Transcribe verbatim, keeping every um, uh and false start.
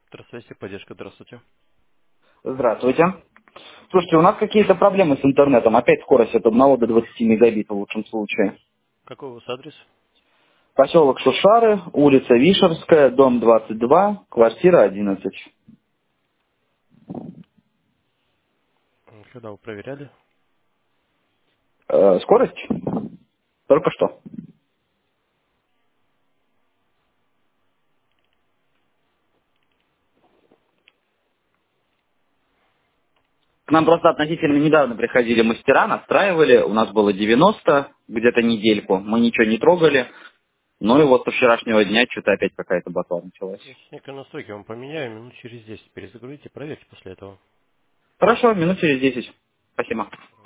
Здравствуйте, поддержка, здравствуйте. Здравствуйте. Слушайте, у нас какие-то проблемы с интернетом. Опять скорость от одного до двадцати мегабит в лучшем случае. Какой у вас адрес? Поселок Шушары, улица Вишерская, дом двадцать два, квартира одиннадцать. М, Когда вы проверяли? Э, скорость? Только что. К нам просто относительно недавно приходили мастера, настраивали. У нас было девяносто, где-то недельку. Мы ничего не трогали. Ну и вот со вчерашнего дня что-то опять какая-то ботва началась. Сейчас некоторые настройки вам поменяю, минут через десять перезагрузите, проверьте после этого. Хорошо, минут через десять. Спасибо.